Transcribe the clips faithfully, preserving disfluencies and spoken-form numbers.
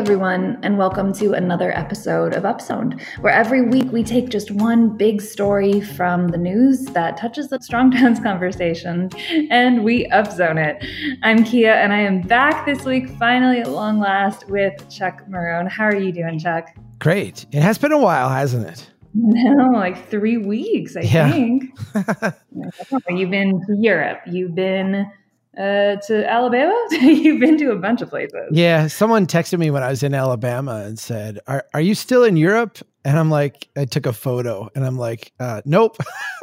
everyone, and welcome to another episode of Upzoned, where every week we take just one big story from the news that touches the Strong Towns conversation, and we upzone it. I'm Kia, and I am back this week, finally at long last, with Chuck Marohn. How are you doing, Chuck? Great. It has been a while, hasn't it? No, like three weeks, I yeah. think. You've been to Europe. You've been uh, to Alabama. You've been to a bunch of places. Yeah. Someone texted me when I was in Alabama and said, are, are you still in Europe? And I'm like, I took a photo and I'm like, uh, nope.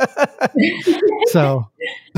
so,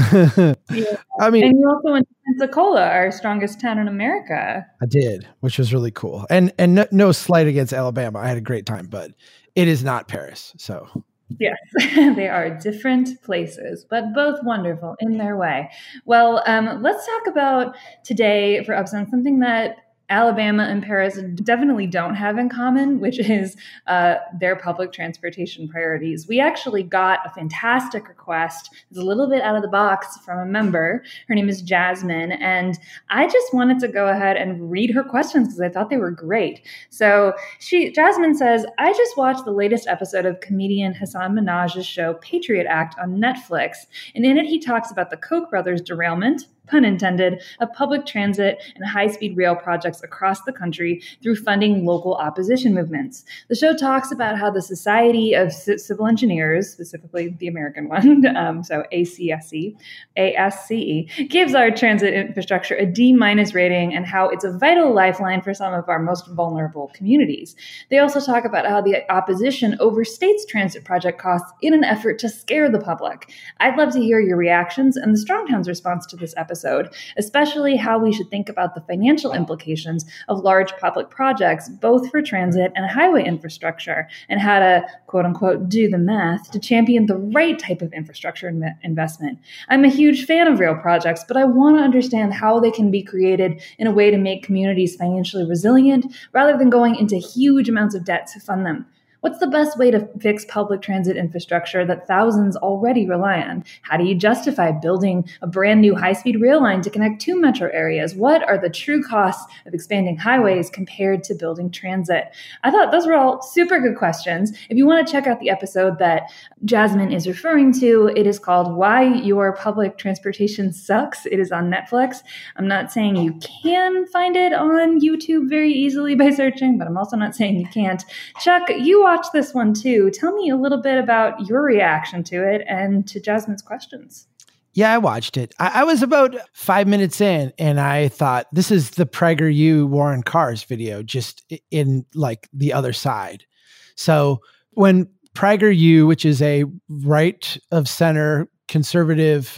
yeah. I mean, and you also went to Pensacola, our strongest town in America. I did, which was really cool. And, and no, no slight against Alabama. I had a great time, but it is not Paris. So yes, they are different places, but both wonderful in their way. Well, um, let's talk about today for Upzoned something that Alabama and Paris definitely don't have in common, which is uh, their public transportation priorities. We actually got a fantastic request. It's a little bit out of the box from a member. Her name is Jasmine, and I just wanted to go ahead and read her questions because I thought they were great. So she, Jasmine says, I just watched the latest episode of comedian Hasan Minhaj's show Patriot Act on Netflix, and in it he talks about the Koch brothers' derailment, pun intended, of public transit and high-speed rail projects across the country through funding local opposition movements. The show talks about how the Society of C- Civil Engineers, specifically the American one, um, so A C S E, A S C E, gives our transit infrastructure a D-minus rating and how it's a vital lifeline for some of our most vulnerable communities. They also talk about how the opposition overstates transit project costs in an effort to scare the public. I'd love to hear your reactions and the Strong Towns response to this episode. Episode, especially how we should think about the financial implications of large public projects, both for transit and highway infrastructure, and how to, quote unquote, do the math to champion the right type of infrastructure in- investment. I'm a huge fan of rail projects, but I want to understand how they can be created in a way to make communities financially resilient rather than going into huge amounts of debt to fund them. What's the best way to fix public transit infrastructure that thousands already rely on? How do you justify building a brand new high-speed rail line to connect two metro areas? What are the true costs of expanding highways compared to building transit? I thought those were all super good questions. If you want to check out the episode that Jasmine is referring to, it is called Why Your Public Transportation Sucks. It is on Netflix. I'm not saying you can find it on YouTube very easily by searching, but I'm also not saying you can't. Chuck, you watched this one too. Tell me a little bit about your reaction to it and to Jasmine's questions. Yeah, I watched it. I, I was about five minutes in and I thought, this is the PragerU War on Cars video, just in like the other side. So when PragerU, which is a right of center conservative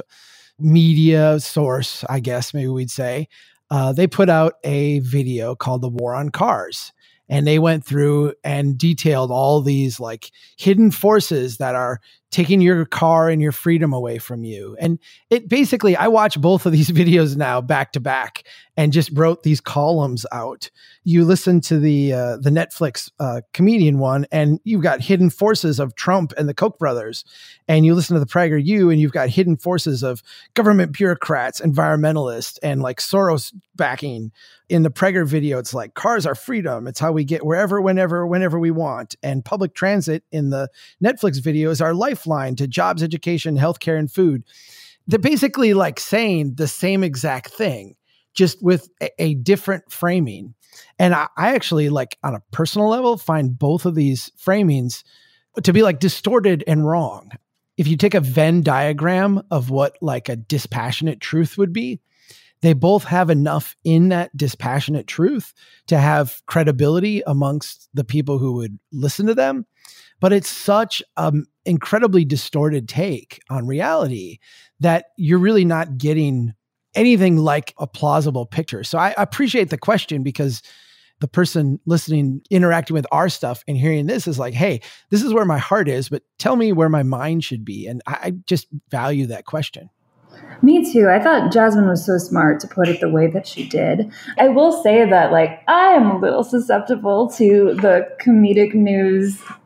media source, I guess maybe we'd say, uh, they put out a video called The War on Cars. And they went through and detailed all these like hidden forces that are taking your car and your freedom away from you. And it basically, I watch both of these videos now back to back and just wrote these columns out. You listen to the uh, the Netflix uh, comedian one and you've got hidden forces of Trump and the Koch brothers. And you listen to the PragerU and you've got hidden forces of government bureaucrats, environmentalists, and like Soros backing. In the Prager video, it's like cars are freedom. It's how we get wherever, whenever, whenever we want. And public transit in the Netflix video is our lifeline to jobs, education, healthcare, and food. They're basically like saying the same exact thing, just with a, a different framing. And I, I actually, like on a personal level, find both of these framings to be like distorted and wrong. If you take a Venn diagram of what like a dispassionate truth would be, they both have enough in that dispassionate truth to have credibility amongst the people who would listen to them. But it's such an incredibly distorted take on reality that you're really not getting anything like a plausible picture. So I appreciate the question because the person listening, interacting with our stuff and hearing this is like, hey, this is where my heart is, but tell me where my mind should be. And I, I just value that question. Me too. I thought Jasmine was so smart to put it the way that she did. I will say that, like, I am a little susceptible to the comedic news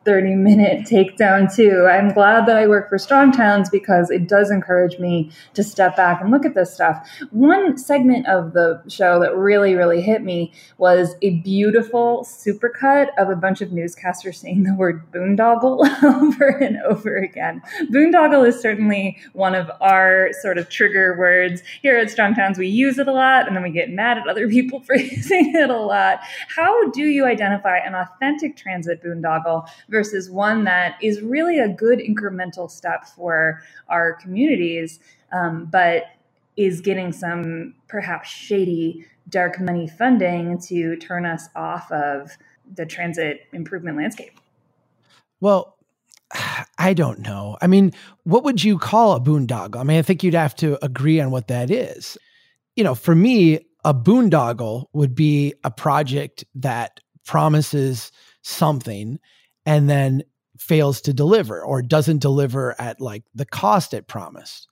thirty minute takedown too. I'm glad that I work for Strong Towns because it does encourage me to step back and look at this stuff. One segment of the show that really, really hit me was a beautiful supercut of a bunch of newscasters saying the word boondoggle over and over again. Boondoggle is certainly one of our sort of trigger words. Here at Strong Towns, we use it a lot, and then we get mad at other people for using it a lot. How do you identify an authentic transit boondoggle versus one that is really a good incremental step for our communities, um, but is getting some perhaps shady dark money funding to turn us off of the transit improvement landscape? Well, I don't know. I mean, what would you call a boondoggle? I mean, I think you'd have to agree on what that is. You know, for me, a boondoggle would be a project that promises something and then fails to deliver or doesn't deliver at like the cost it promised.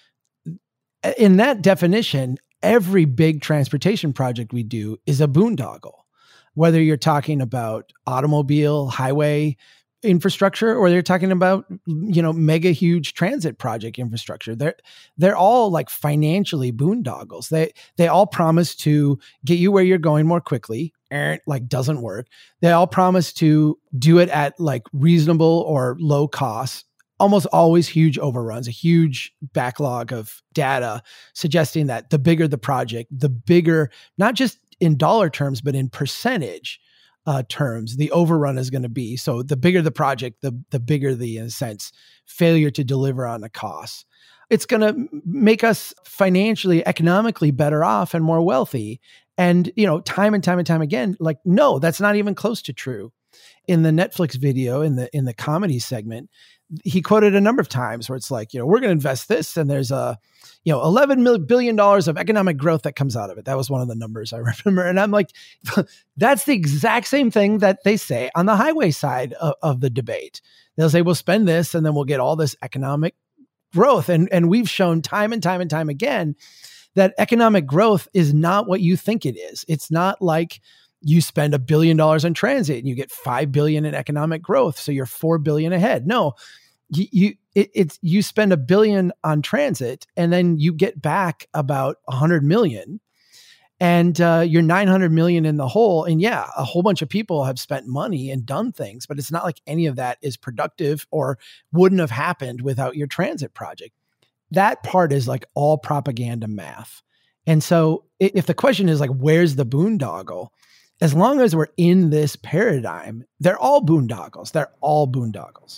In that definition, every big transportation project we do is a boondoggle, whether you're talking about automobile, highway infrastructure, or they're talking about, you know, mega huge transit project infrastructure. They're, they're all like financially boondoggles. They, they all promise to get you where you're going more quickly, and like doesn't work. They all promise to do it at like reasonable or low cost, almost always huge overruns, a huge backlog of data suggesting that the bigger the project, the bigger, not just in dollar terms, but in percentage uh, terms, the overrun is going to be. So the bigger the project, the, the bigger the, in a sense, failure to deliver on the costs. It's going to make us financially, economically better off and more wealthy. And, you know, time and time and time again, like, no, that's not even close to true. In the Netflix video, in the in the comedy segment, he quoted a number of times where it's like, you know, we're going to invest this, and there's a, you know, eleven billion dollars of economic growth that comes out of it. That was one of the numbers I remember. And I'm like, that's the exact same thing that they say on the highway side of, of the debate. They'll say, we'll spend this, and then we'll get all this economic growth. And, and we've shown time and time and time again that economic growth is not what you think it is. It's not like you spend a billion dollars on transit and you get five billion in economic growth, so you're four billion ahead. No, you, you it, it's you spend a billion on transit and then you get back about a hundred million, and uh, you're nine hundred million in the hole. And yeah, a whole bunch of people have spent money and done things, but it's not like any of that is productive or wouldn't have happened without your transit project. That part is like all propaganda math. And so if the question is like, where's the boondoggle? As long as we're in this paradigm, they're all boondoggles. They're all boondoggles.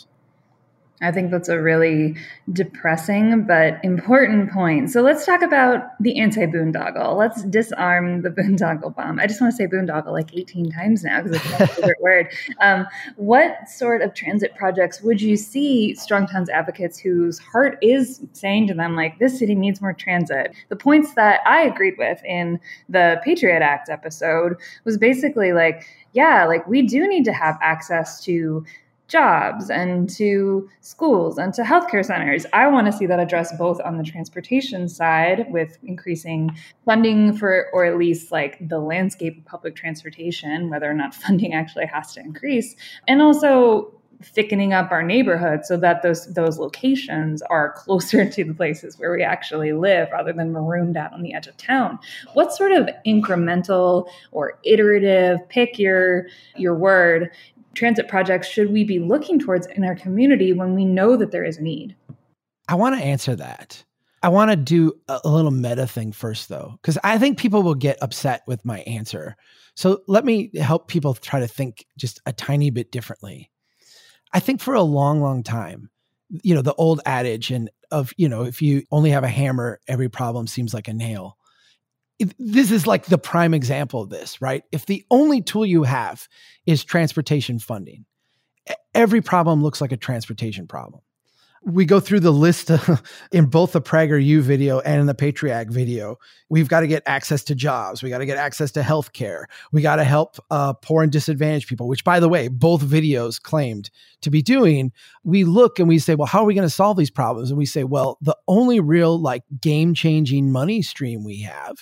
I think that's a really depressing but important point. So let's talk about the anti-boondoggle. Let's disarm the boondoggle bomb. I just want to say boondoggle like eighteen times now because it's my favorite word. Um, what sort of transit projects would you see Strong Towns advocates whose heart is saying to them, like, this city needs more transit? The points that I agreed with in the Patriot Act episode was basically like, yeah, like we do need to have access to jobs and to schools and to healthcare centers. I want to see that addressed both on the transportation side with increasing funding for, or at least like the landscape of public transportation, whether or not funding actually has to increase, and also thickening up our neighborhood so that those those locations are closer to the places where we actually live rather than marooned out on the edge of town. What sort of incremental or iterative, pick your your word, transit projects should we be looking towards in our community when we know that there is a need? I want to answer that. I want to do a, a little meta thing first, though, because I think people will get upset with my answer. So let me help people try to think just a tiny bit differently. I think for a long, long time, you know, the old adage and of, you know, if you only have a hammer, every problem seems like a nail. This is like the prime example of this, right? If the only tool you have is transportation funding, every problem looks like a transportation problem. We go through the list of, in both the PragerU video and in the Patriot Act video. We've got to get access to jobs. We got to get access to healthcare. We got to help uh, poor and disadvantaged people, which, by the way, both videos claimed to be doing. We look and we say, well, how are we going to solve these problems? And we say, well, the only real like game-changing money stream we have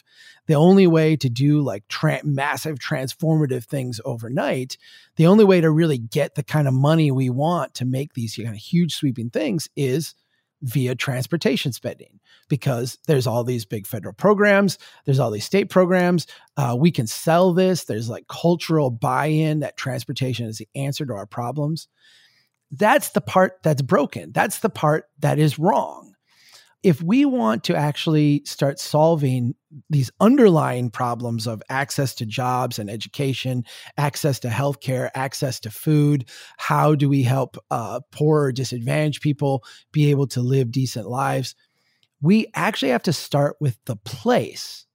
the only way to do like tra- massive transformative things overnight, the only way to really get the kind of money we want to make these kind of huge sweeping things is via transportation spending, because there's all these big federal programs, there's all these state programs. Uh, we can sell this. There's like cultural buy-in that transportation is the answer to our problems. That's the part that's broken. That's the part that is wrong. If we want to actually start solving these underlying problems of access to jobs and education, access to healthcare, access to food, how do we help uh, poor or disadvantaged people be able to live decent lives? We actually have to start with the place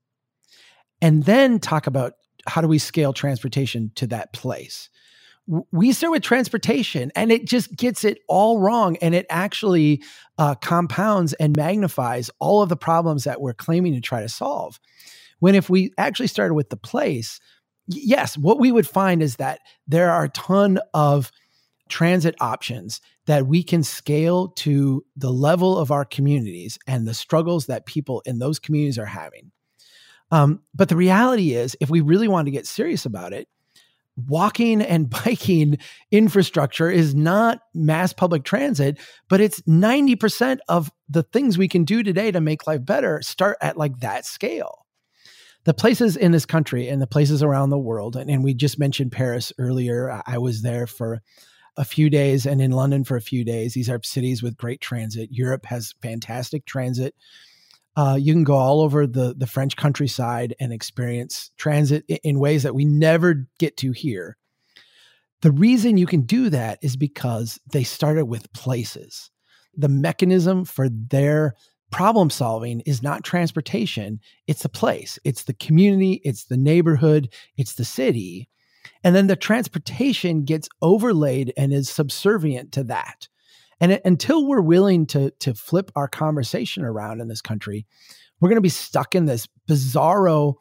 and then talk about how do we scale transportation to that place. We start with transportation and it just gets it all wrong. And it actually uh, compounds and magnifies all of the problems that we're claiming to try to solve. When if we actually started with the place, yes, what we would find is that there are a ton of transit options that we can scale to the level of our communities and the struggles that people in those communities are having. Um, but the reality is, if we really want to get serious about it, walking and biking infrastructure is not mass public transit, but it's ninety percent of the things we can do today to make life better start at like that scale. The places in this country and the places around the world, and, and we just mentioned Paris earlier. I was there for a few days and in London for a few days. These are cities with great transit. Europe has fantastic transit. Uh, you can go all over the, the French countryside and experience transit in, in ways that we never get to here. The reason you can do that is because they started with places. The mechanism for their problem solving is not transportation. It's the place. It's the community. It's the neighborhood. It's the city. And then the transportation gets overlaid and is subservient to that. And it, until we're willing to, to flip our conversation around in this country, we're going to be stuck in this bizarro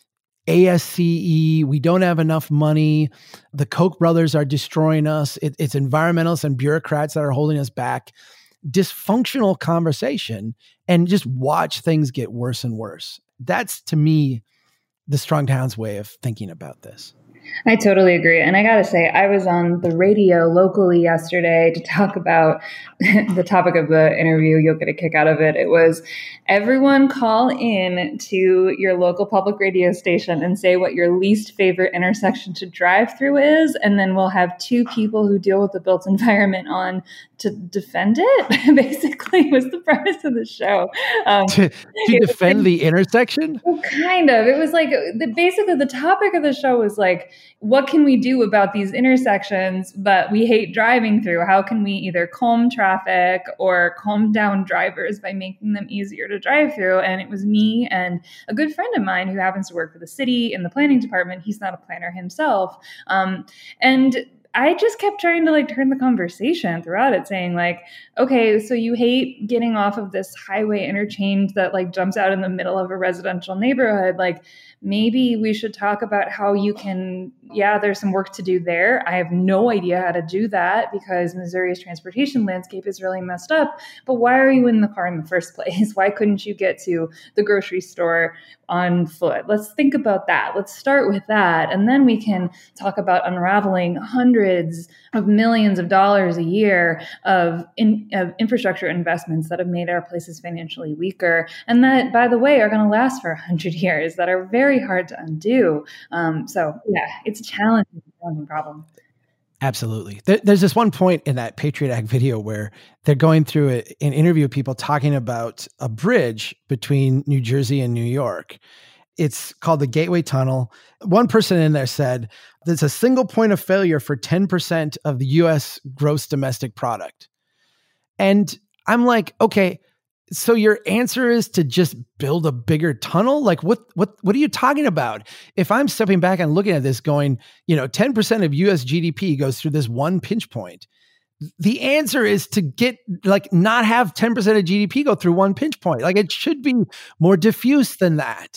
A S C E. We don't have enough money. The Koch brothers are destroying us. It, it's environmentalists and bureaucrats that are holding us back. Dysfunctional conversation, and just watch things get worse and worse. That's, to me, the Strong Towns way of thinking about this. I totally agree. And I got to say, I was on the radio locally yesterday to talk about the topic of the interview. You'll get a kick out of it. It was everyone call in to your local public radio station and say what your least favorite intersection to drive through is. And then we'll have two people who deal with the built environment on to defend it, basically, was the premise of the show. Um, to to defend was, the intersection? Well, kind of. It was like, the, basically, the topic of the show was like, what can we do about these intersections that we hate driving through? How can we either calm traffic or calm down drivers by making them easier to drive through? And it was me and a good friend of mine who happens to work for the city in the planning department. He's not a planner himself. Um, and I just kept trying to like turn the conversation throughout it, saying like, okay, so you hate getting off of this highway interchange that like jumps out in the middle of a residential neighborhood. Like, maybe we should talk about how you can, yeah, there's some work to do there. I have no idea how to do that because Missouri's transportation landscape is really messed up. But why are you in the car in the first place? Why couldn't you get to the grocery store on foot? Let's think about that. Let's start with that. And then we can talk about unraveling hundreds of millions of dollars a year of, in, of infrastructure investments that have made our places financially weaker. And that, by the way, are going to last for one hundred years, that are very hard to undo. Um, so yeah, it's a challenging, challenging problem. Absolutely. There, there's this one point in that Patriot Act video where they're going through a, an interview of people talking about a bridge between New Jersey and New York. It's called the Gateway Tunnel. One person in there said, there's a single point of failure for ten percent of the U S gross domestic product. And I'm like, okay, so your answer is to just build a bigger tunnel? Like what, what, what are you talking about? If I'm stepping back and looking at this going, you know, ten percent of U S G D P goes through this one pinch point. The answer is to get like not have ten percent of G D P go through one pinch point. Like it should be more diffuse than that.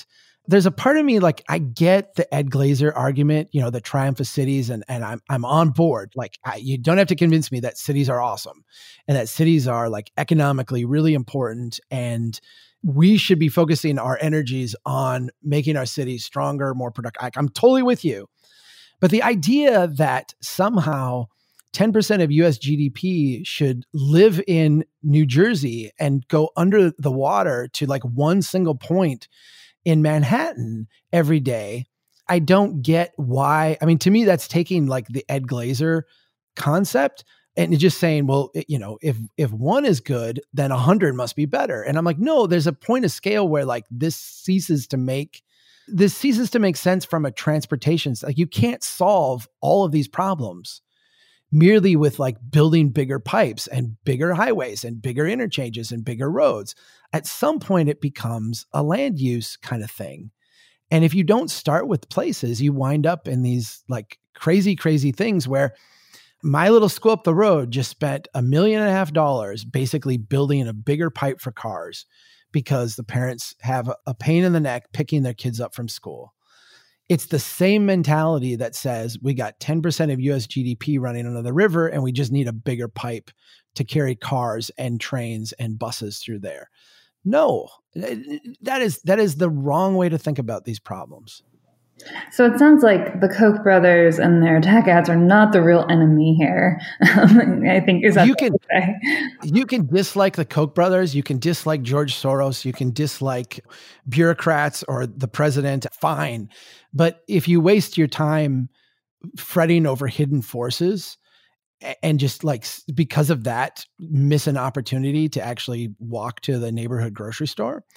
there's a part of me, like, I get the Ed Glazer argument, you know, the triumph of cities, and and I'm I'm on board. Like, I, you don't have to convince me that cities are awesome, and that cities are like economically really important, and we should be focusing our energies on making our cities stronger, more productive. Like, I'm totally with you, but the idea that somehow ten percent of U S G D P should live in New Jersey and go under the water to like one single point in Manhattan every day, I don't get why. I mean, to me, that's taking like the Ed Glazer concept and just saying, well, it, you know, if if one is good, then a hundred must be better. And I'm like, no, there's a point of scale where like this ceases to make this ceases to make sense from a transportation. Like, you can't solve all of these problems merely with like building bigger pipes and bigger highways and bigger interchanges and bigger roads. At some point, it becomes a land use kind of thing. And if you don't start with places, you wind up in these like crazy, crazy things where my little school up the road just spent a million and a half dollars basically building a bigger pipe for cars because the parents have a pain in the neck picking their kids up from school. It's the same mentality that says we got ten percent of U S G D P running under the river and we just need a bigger pipe to carry cars and trains and buses through there. No, that is that is the wrong way to think about these problems. So it sounds like the Koch brothers and their tech ads are not the real enemy here. I think is that you can you can dislike the Koch brothers, you can dislike George Soros, you can dislike bureaucrats or the president. Fine, but if you waste your time fretting over hidden forces and just like because of that miss an opportunity to actually walk to the neighborhood grocery store,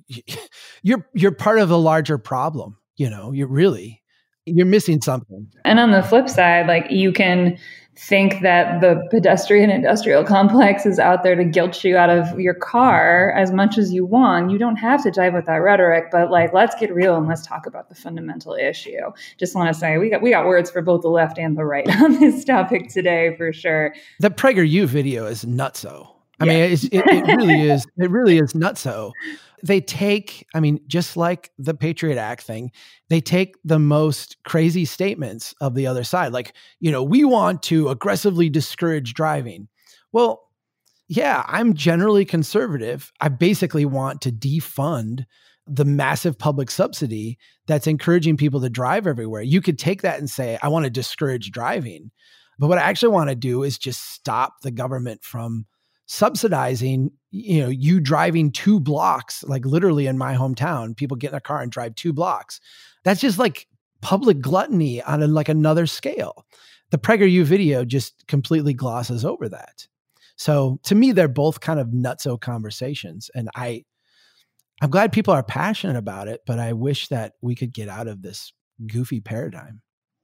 you're you're part of a larger problem. You know, you're really, you're missing something. And on the flip side, like you can think that the pedestrian industrial complex is out there to guilt you out of your car as much as you want. You don't have to dive with that rhetoric, but like, let's get real and let's talk about the fundamental issue. Just want to say we got, we got words for both the left and the right on this topic today for sure. The PragerU video is nutso. I yeah. mean, it's, it, it really is, it really is nutso. They take, I mean, just like the Patriot Act thing, they take the most crazy statements of the other side. Like, you know, we want to aggressively discourage driving. Well, yeah, I'm generally conservative. I basically want to defund the massive public subsidy that's encouraging people to drive everywhere. You could take that and say, I want to discourage driving. But what I actually want to do is just stop the government from subsidizing, you know, you driving two blocks, like literally in my hometown, people get in a car and drive two blocks. That's just like public gluttony on a, like another scale. The PragerU video just completely glosses over that. So to me, they're both kind of nutso conversations. And I, I'm glad people are passionate about it, but I wish that we could get out of this goofy paradigm.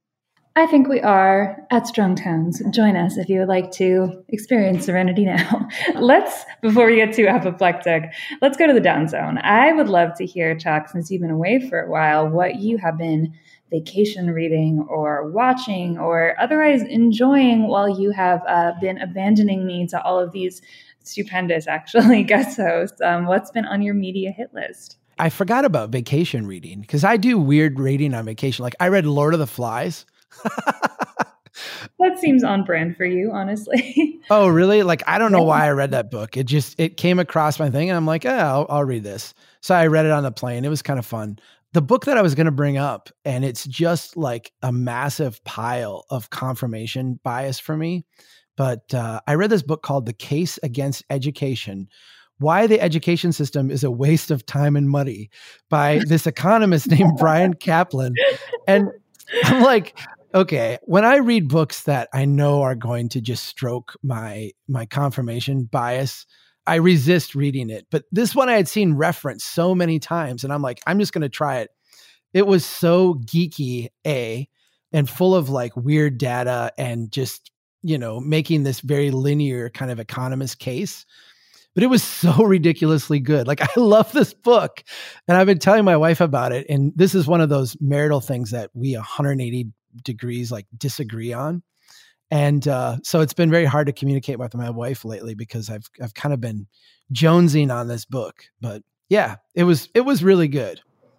I think we are at Strong Tones. Join us if you would like to experience serenity now. Let's, before we get too apoplectic, let's go to the down zone. I would love to hear, Chuck, since you've been away for a while, what you have been vacation reading or watching or otherwise enjoying while you have uh, been abandoning me to all of these stupendous, actually, guest hosts. Um, what's been on your media hit list? I forgot about vacation reading because I do weird reading on vacation. Like I read Lord of the Flies. That seems on brand for you, honestly. Oh, really? Like, I don't know why I read that book. It just, it came across my thing and I'm like, yeah, I'll, I'll read this. So I read it on the plane. It was kind of fun. The book that I was going to bring up, and it's just like a massive pile of confirmation bias for me. But uh, I read this book called The Case Against Education: Why the Education System is a Waste of Time and Money by this economist named Brian Kaplan. And I'm like, okay, when I read books that I know are going to just stroke my my confirmation bias, I resist reading it. But this one I had seen referenced so many times, and I'm like, I'm just going to try it. It was so geeky, A, and full of like weird data and just, you know, making this very linear kind of economist case. But it was so ridiculously good. Like, I love this book. And I've been telling my wife about it. And this is one of those marital things that we one hundred eighty degrees like disagree on. And uh, so it's been very hard to communicate with my wife lately because I've I've kind of been jonesing on this book. But yeah, it was it was really good.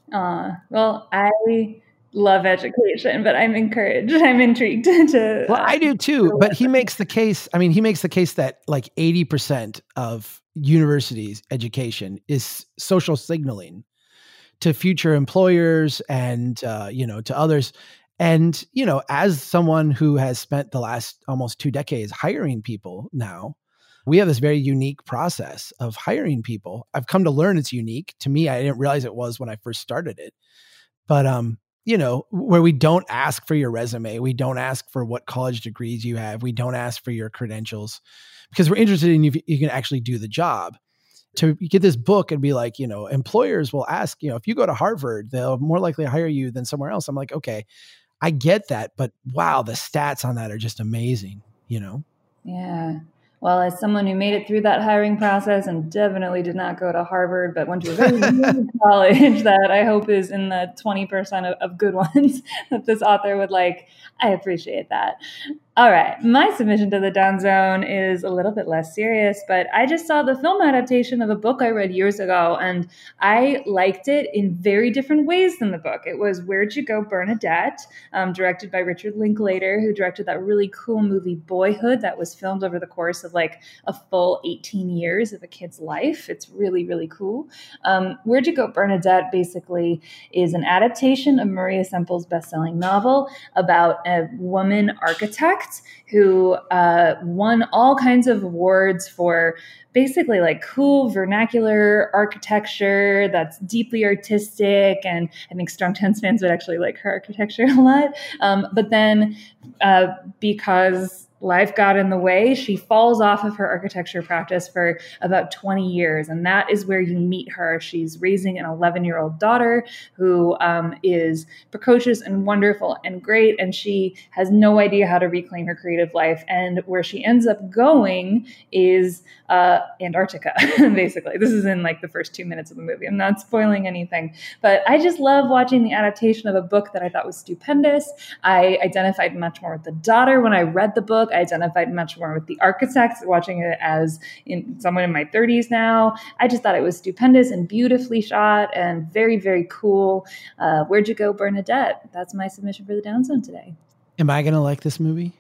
Uh, well, I love education, but I'm encouraged. I'm intrigued to. Well, Uh, I do too, but he makes the case. I mean, he makes the case that like eighty percent of universities' education is social signaling to future employers and, uh, you know, to others. And, you know, as someone who has spent the last almost two decades hiring people now, we have this very unique process of hiring people. I've come to learn it's unique. To me, I didn't realize it was when I first started it. But, um, you know, where we don't ask for your resume, we don't ask for what college degrees you have, we don't ask for your credentials, because we're interested in if you can actually do the job. To get this book and be like, you know, employers will ask, you know, if you go to Harvard, they'll more likely hire you than somewhere else. I'm like, okay, I get that, but wow, the stats on that are just amazing, you know? Yeah. Well, as someone who made it through that hiring process and definitely did not go to Harvard, but went to a very good college that I hope is in the twenty percent of, of good ones that this author would like, I appreciate that. All right. My submission to the Down Zone is a little bit less serious, but I just saw the film adaptation of a book I read years ago, and I liked it in very different ways than the book. It was Where'd You Go, Bernadette, um, directed by Richard Linklater, who directed that really cool movie Boyhood that was filmed over the course of like a full eighteen years of a kid's life. It's really, really cool. Um, Where'd You Go, Bernadette basically is an adaptation of Maria Semple's best-selling novel about a woman architect who uh, won all kinds of awards for basically like cool vernacular architecture that's deeply artistic. And I think Strong Towns fans would actually like her architecture a lot. Um, but then uh, because life got in the way, she falls off of her architecture practice for about twenty years. And that is where you meet her. She's raising an eleven-year-old daughter who um, is precocious and wonderful and great. And she has no idea how to reclaim her creative life. And where she ends up going is uh, Antarctica, basically. This is in like the first two minutes of the movie. I'm not spoiling anything. But I just love watching the adaptation of a book that I thought was stupendous. I identified much more with the daughter when I read the book. I identified much more with the architects, watching it as in someone in my thirties now. I just thought it was stupendous and beautifully shot and very, very cool. Uh, Where'd You Go, Bernadette? That's my submission for the Down Zone today. Am I going to like this movie?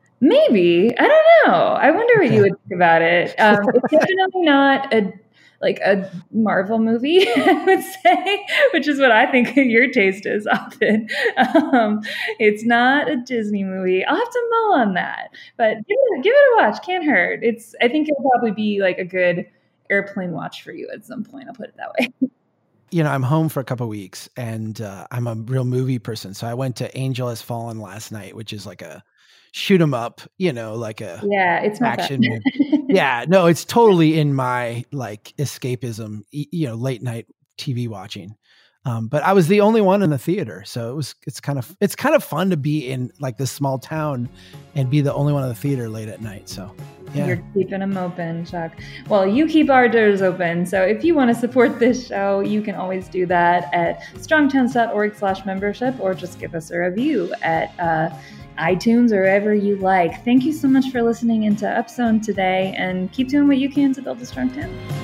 Maybe. I don't know. I wonder what okay. you would think about it. Um, it's definitely not a like a Marvel movie, I would say, which is what I think your taste is often. Um, it's not a Disney movie. I'll have to mull on that, but give it, give it a watch. Can't hurt. It's. I think it'll probably be like a good airplane watch for you at some point. I'll put it that way. You know, I'm home for a couple of weeks, and uh, I'm a real movie person. So I went to Angel Has Fallen last night, which is like a shoot 'em up, you know, like a yeah, it's action movie. Yeah, no, it's totally in my like escapism, you know, late night T V watching. Um, but I was the only one in the theater, so it was it's kind of it's kind of fun to be in like this small town and be the only one in the theater late at night. So yeah. You're keeping them open, Chuck. Well, you keep our doors open. So if you want to support this show, you can always do that at strongtowns.org slash membership, or just give us a review at uh, iTunes or wherever you like. Thank you so much for listening into Upzone today, and keep doing what you can to build a strong town.